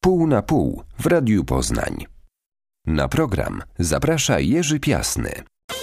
Pół na pół w Radiu Poznań. Na program zaprasza Jerzy Piasny.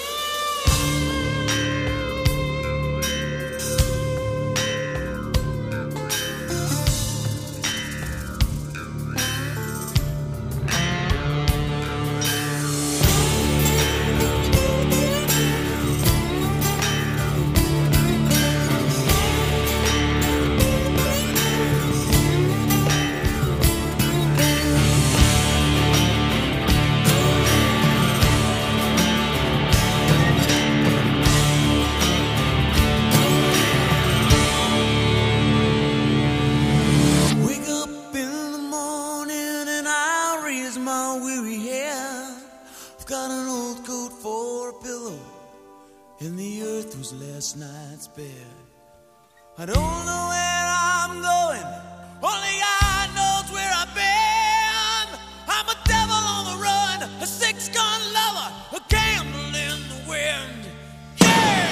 I don't know where I'm going, only God knows where I've been. I'm a devil on the run, a six-gun lover, a candle in the wind. Yeah!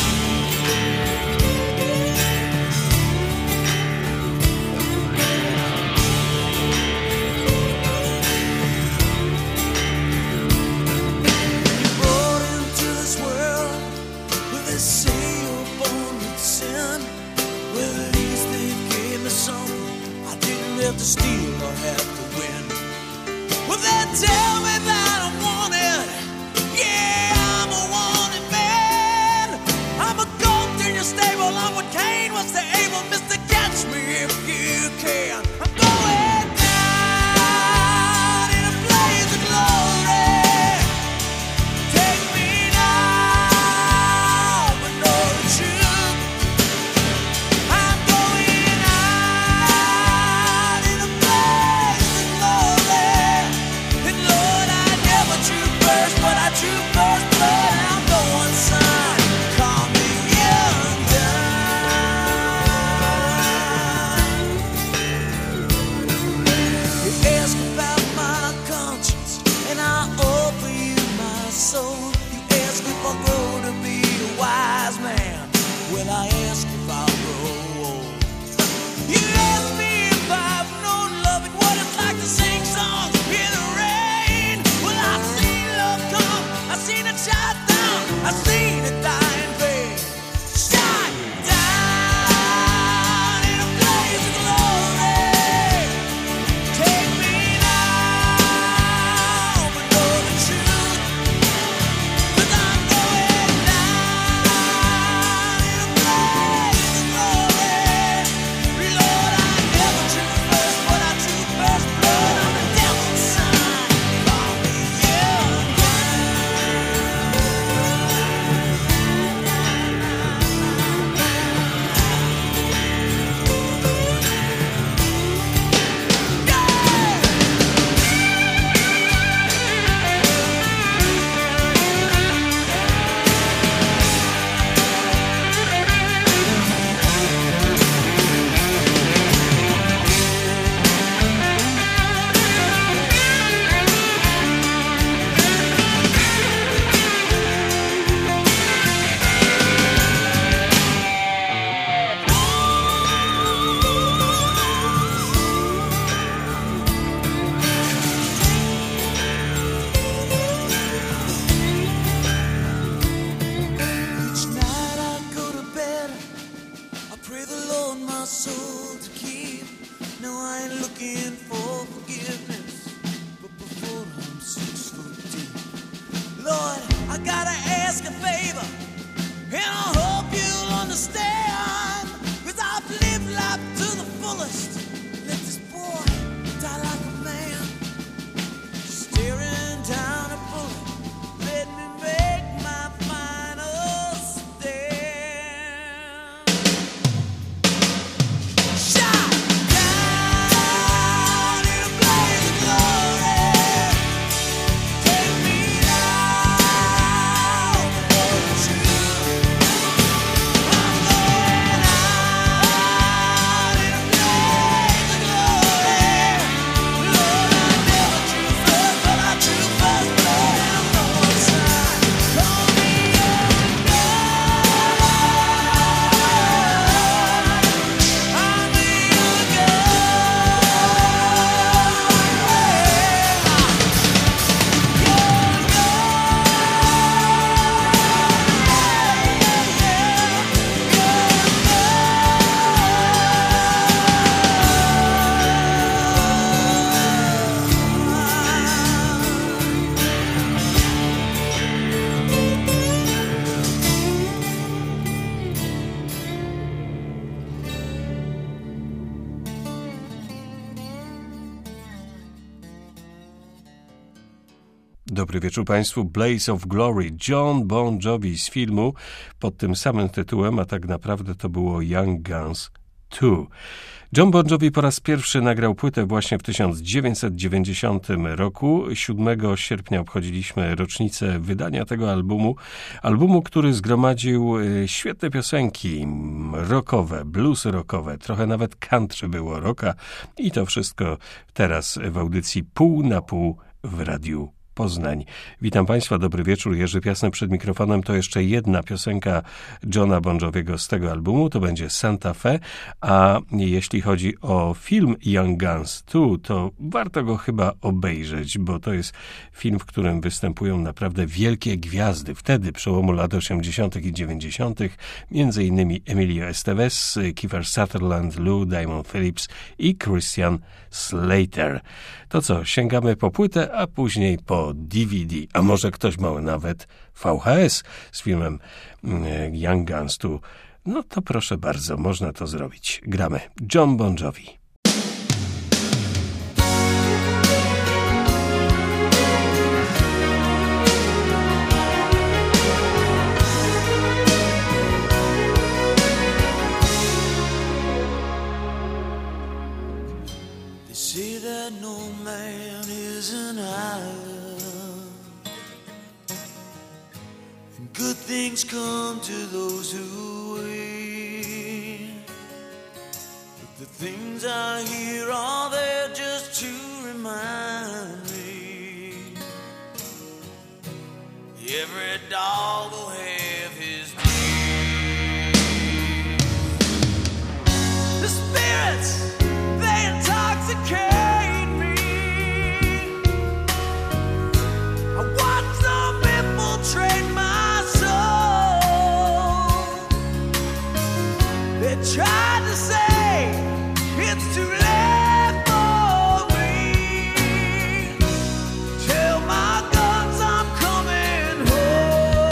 You're brought into this world with this seal born with sin. Well, at least they gave me something I didn't have to steal or have to win. Well, they tell me that I'm wanted. Yeah, I'm a wanted man. I'm a goat in your stable. I'm what Cain was to Abel. Mister, catch me if you can. I'm going down in a blaze of glory. Take me now, but know the truth. But I drew first blood, I'm going son. Call me undone. You ask about my conscience, and I offer you my soul. You ask if I'll grow to be a wise man. Well, I ask if I'll grow old. You ask me if I've known love and what it's like to sing songs in the rain. Well, I've seen love come, I've seen it shot down, I've seen it die in vain. Shot down in a blaze of glory. Take me now, but know the truth. 'Cause I'm going down in a blaze of glory. Lord, I never drew first, but I drew first blood. I'm the devil's son. Call me Each night I go to bed, I pray the Lord my soul to keep. No, I ain't looking for forgiveness, but before I'm 6 foot deep. Lord, I gotta ask a favor, and I hope you'll understand. 'Cause I've lived life to the fullest. Let this boy die like a man, staring down a bullet. Let me make my final stand. Shot down in a blaze of glory. Take me now, but know the truth. I'm going Dobry wieczór Państwu. Blaze of Glory, John Bon Jovi z filmu pod tym samym tytułem, a tak naprawdę to było Young Guns 2. John Bon Jovi po raz pierwszy nagrał płytę właśnie w 1990 roku. 7 sierpnia obchodziliśmy rocznicę wydania tego albumu, który zgromadził świetne piosenki rockowe, blues rockowe, trochę nawet country było rocka i to wszystko teraz w audycji Pół na Pół w Radiu Poznań. Witam Państwa, dobry wieczór. Jerzy Piasny przed mikrofonem. To jeszcze jedna piosenka Johna Bon Joviego z tego albumu, to będzie Santa Fe, a jeśli chodzi o film Young Guns 2, to warto go chyba obejrzeć, bo to jest film, w którym występują naprawdę wielkie gwiazdy. Wtedy, przełomu lat 80. i 90., między innymi Emilio Estevez, Kiefer Sutherland, Lou Diamond Phillips i Christian Slater. To co, sięgamy po płytę, a później po DVD, a może ktoś ma nawet VHS z filmem Young Guns 2. No to proszę bardzo, można to zrobić. Gramy John Bon Jovi. Say that no man is an island, and good things come to those who wait. But the things I hear are there just to remind me every dog will have his day. The spirits, they intoxicate me. I watch them infiltrate my soul. They tried to say it's too late for me. Tell my guns I'm coming home.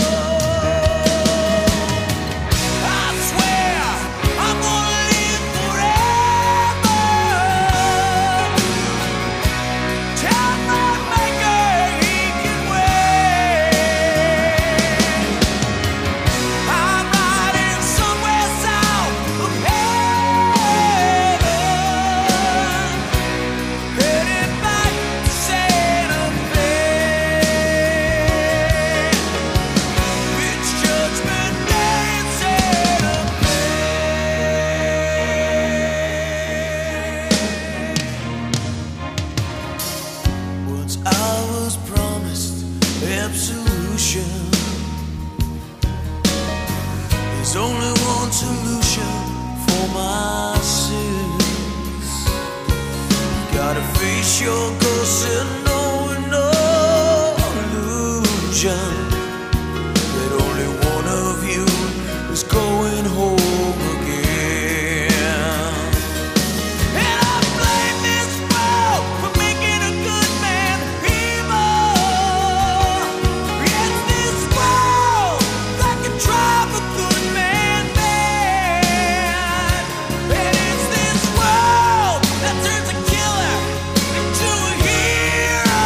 I swear I'm gonna live forever. Tell my maker he can wait. I'm riding somewhere south of heaven, headed back to Santa Fe. It's Judgment Day in Santa Fe. Once I was promised absolution. There's only one solution for my sins. You gotta face your ghost and know no illusion that only one of you is going home again. And I blame this world for making a good man evil. It's this world that can drive a good man mad. And it's this world that turns a killer into a hero.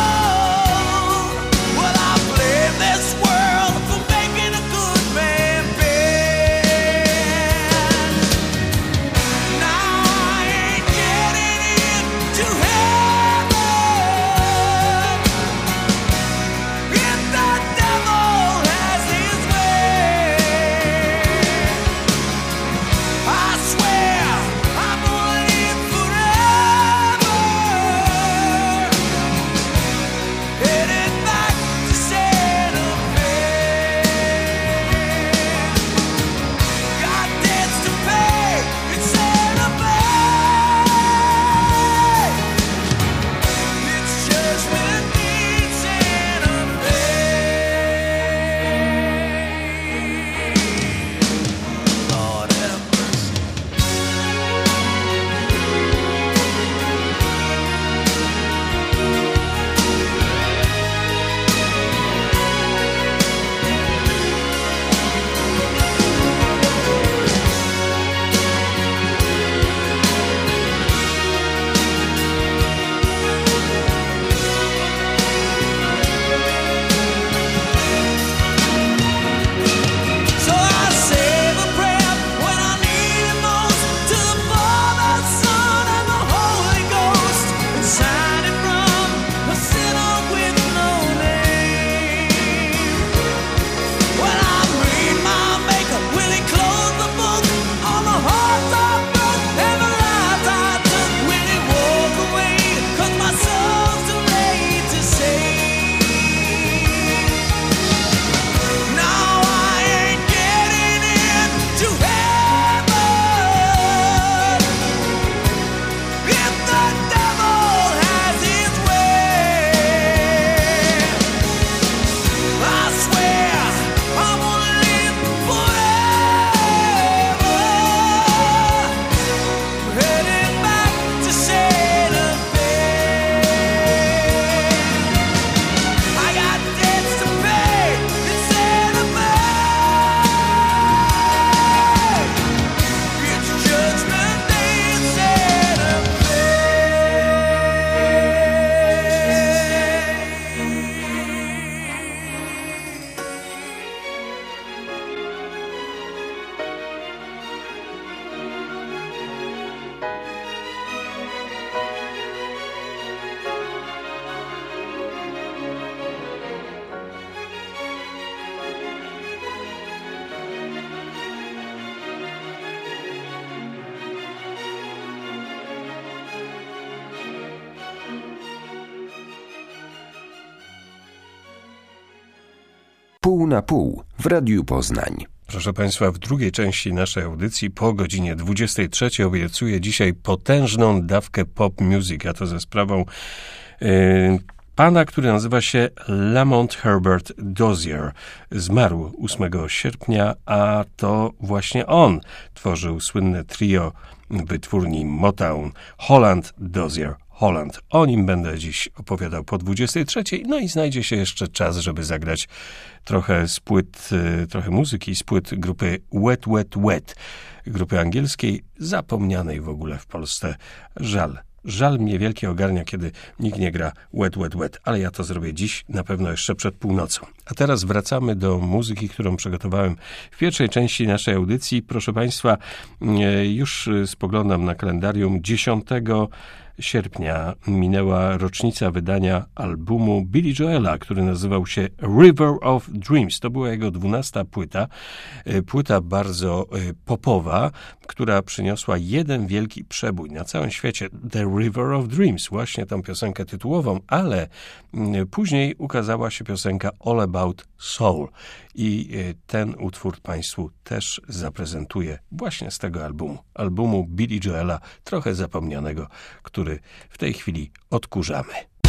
Pół na pół w Radiu Poznań. Proszę Państwa, w drugiej części naszej audycji po godzinie 23 obiecuję dzisiaj potężną dawkę pop music, a to ze sprawą pana, który nazywa się Lamont Herbert Dozier. Zmarł 8 sierpnia, a to właśnie on tworzył słynne trio wytwórni Motown Holland, Dozier, Holland. O nim będę dziś opowiadał po 23. No i znajdzie się jeszcze czas, żeby zagrać trochę z płyt, trochę muzyki z płyt grupy Wet, Wet, Wet. Grupy angielskiej, zapomnianej w ogóle w Polsce. Żal mnie wielkie ogarnia, kiedy nikt nie gra Wet, Wet, Wet, ale ja to zrobię dziś, na pewno jeszcze przed północą. A teraz wracamy do muzyki, którą przygotowałem w pierwszej części naszej audycji. Proszę Państwa, już spoglądam na kalendarium. 10 sierpnia minęła rocznica wydania albumu Billy Joela, który nazywał się River of Dreams. To była jego 12. płyta. Płyta bardzo popowa, która przyniosła jeden wielki przebój na całym świecie. The River of Dreams, właśnie tą piosenkę tytułową, ale później ukazała się piosenka All About Soul. I ten utwór Państwu też zaprezentuję właśnie z tego albumu Billy Joela, trochę zapomnianego, który w tej chwili odkurzamy.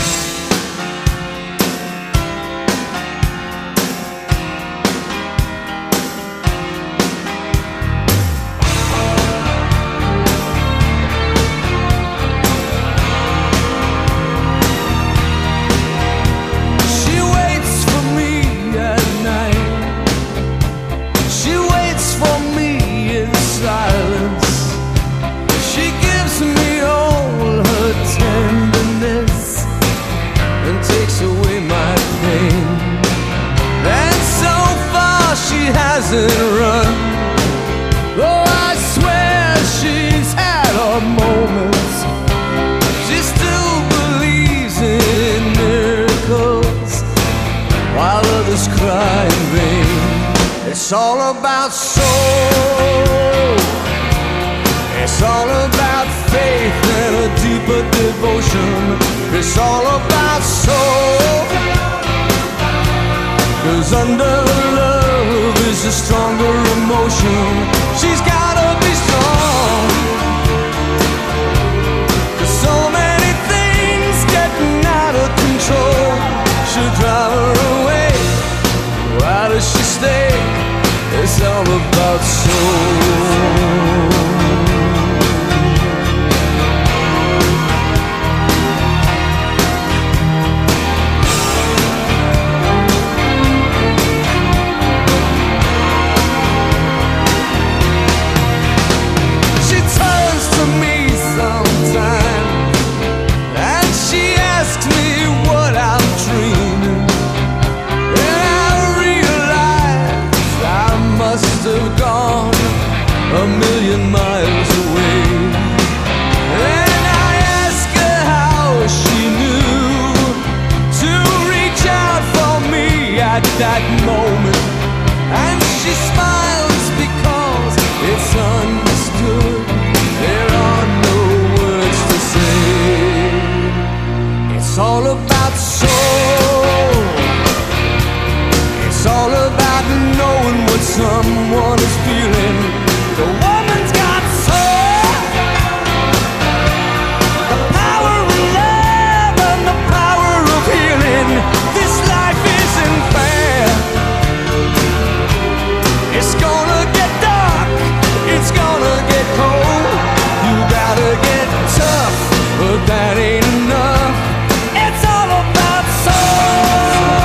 Hasn't run. Oh, I swear she's had her moments. She still believes in miracles while others cry in vain. It's all about soul. It's all about faith and a deeper devotion. It's all about soul. 'Cause under love is a stronger emotion. She's gotta be strong. 'Cause so many things getting out of control should drive her away. Why does she stay? It's all about soul. Miles away, and I ask her how she knew to reach out for me at that moment, and she smiles because it's understood. There are no words to say. It's all about soul. It's all about knowing what someone is feeling. The woman's got soul, the power of love and the power of healing. This life isn't fair. It's gonna get dark, it's gonna get cold. You gotta get tough, but that ain't enough. It's all about soul.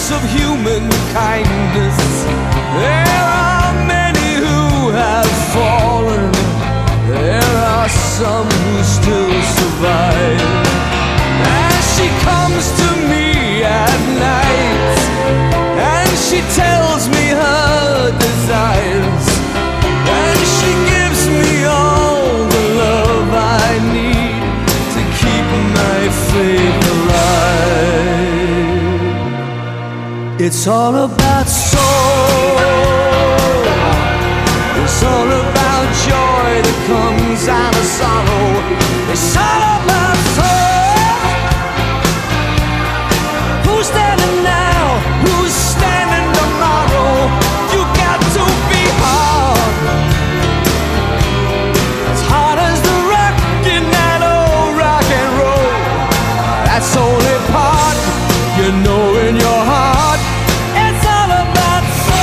promise of human kindness. There are many who have fallen. There are some who still survive. And she comes to me at night, and she tells me her desires, and she gives me all the love I need to keep my faith alive. It's all about soul. It's all about joy that comes out of sorrow. It's all about soul. Who's standing now? Who's standing tomorrow? You got to be hard. As hard as the rock in that old rock and roll. That's only part you know in your heart. It's all about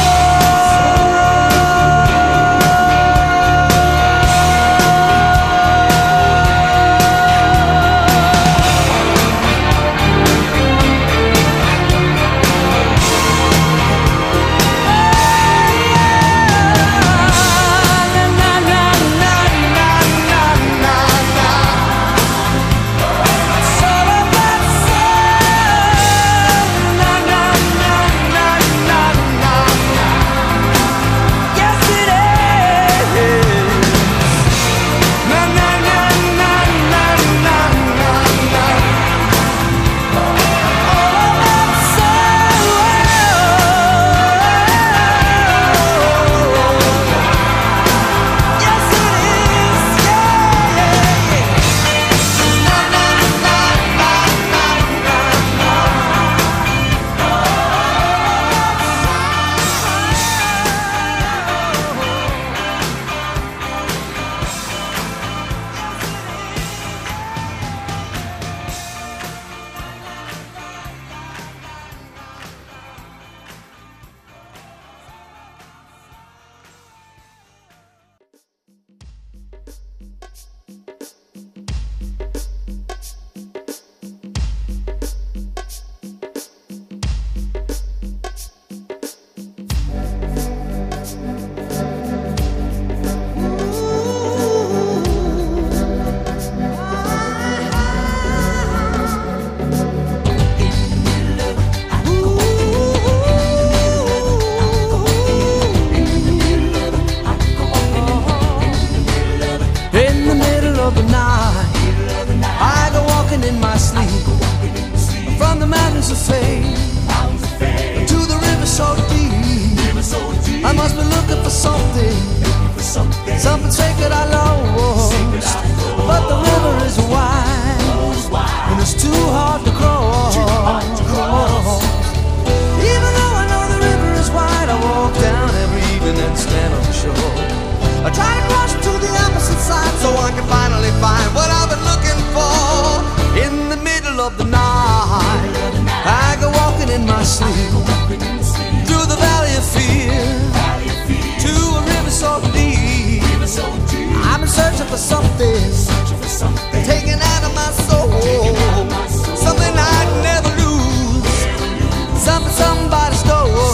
something sacred I lost. But the river is wide, and it's too hard to cross. Even though I know the river is wide, I walk down every evening and stand on the shore. I try to cross to the opposite side so I can finally find what I've been looking for. In the middle of the night, I go walking in my sleep through the valley of fear to a river so deep. I've been searching for something taken out of my soul, something I'd never lose, something somebody stole.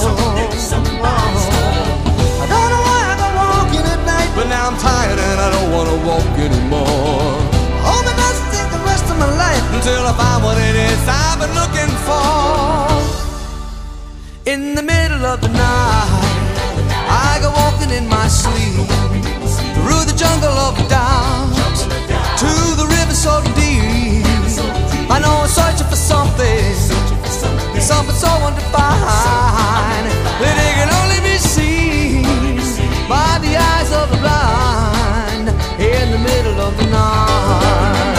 I don't know why I go walking at night, but now I'm tired and I don't want to walk anymore. Hope it doesn't take the rest of my life until I find what it is I've been looking for. In the middle of the night, I go walking in my sleep through the jungle of doubt to the river so deep. I know I'm searching for something so undefined that it can only be seen by the eyes of the blind. In the middle of the night,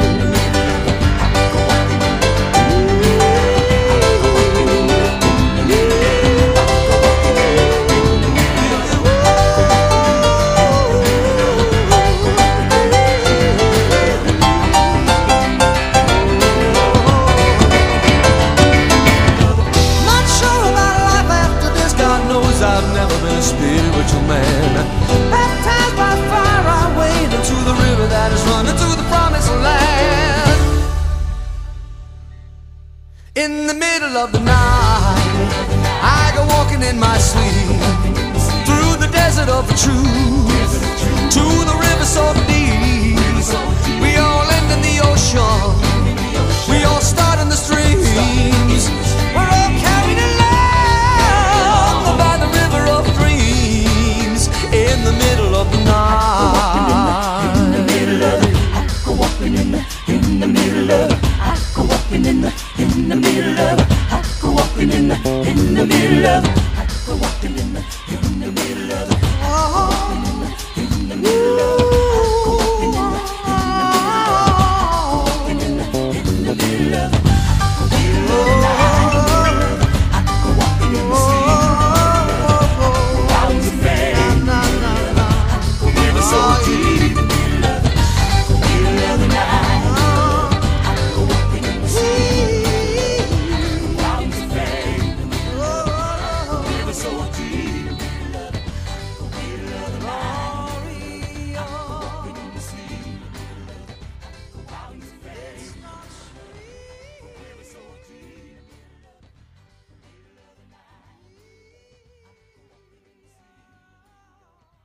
spiritual man, baptized by fire, I wade into the river that is running to the promised land. In the middle of the night, running in my sleep, through the desert of the truth, to the river so deep, we all end in the ocean.